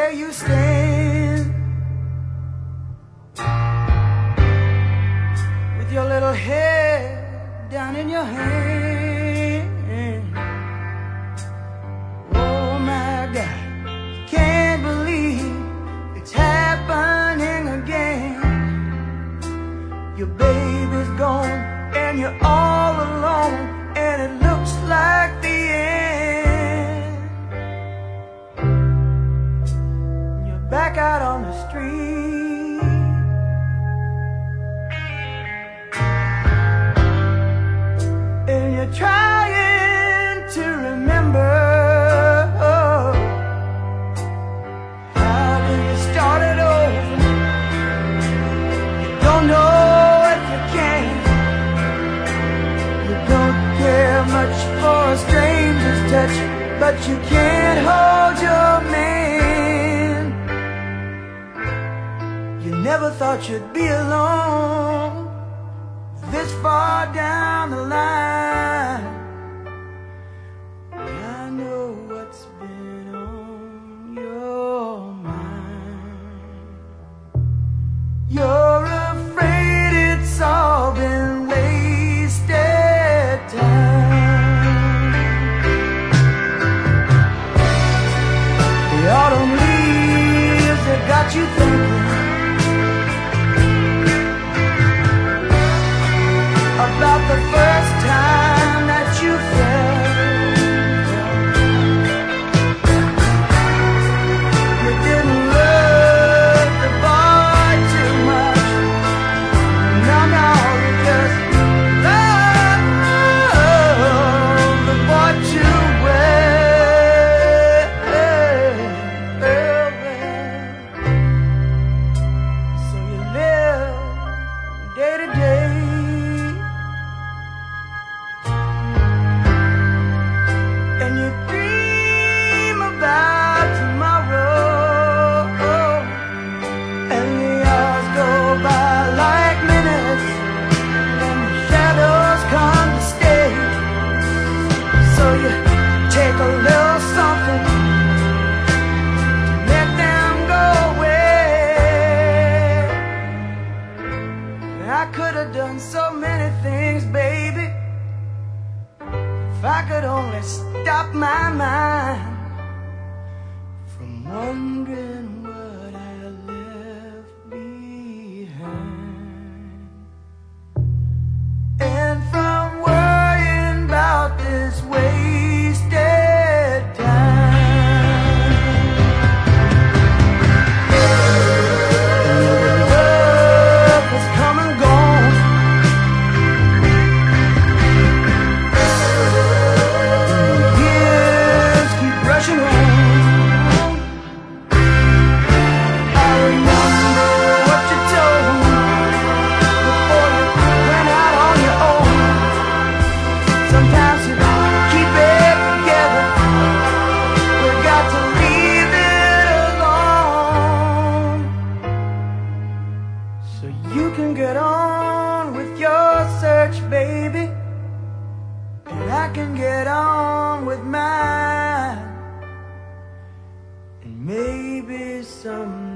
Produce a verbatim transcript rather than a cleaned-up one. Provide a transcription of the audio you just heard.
where you stand, with your little head down in your hand. Oh my God, can't believe it's happening again. Your baby's gone and you're all alone, and it looks like the end. You're back out on the street, and you're trying to remember, oh, how do you start it over? You don't know if you can. You don't care much for a stranger's touch, but you can't hold your man. You never thought you'd be alone this far down the line. I know what's been on your mind. You're afraid it's all been wasted time. The autumn leaves that got you thinking about the first time that you felt. You didn't love the boy too much. No, no, you just love the boy too well. So you live day to day, and you dream about tomorrow, and the hours go by like minutes, and the shadows come to stay. So you take a little something to let them go away. I could have done so many things, baby, if I could only stop my mind from wondering what I left behind, and from worrying about this wasted time. Love has come and gone. Years keep rushing on. I remember what you told me before you went out on your own. Sometimes you keep it together, we got to leave it alone, so you can get on with your search, baby, and I can get on with mine. And maybe some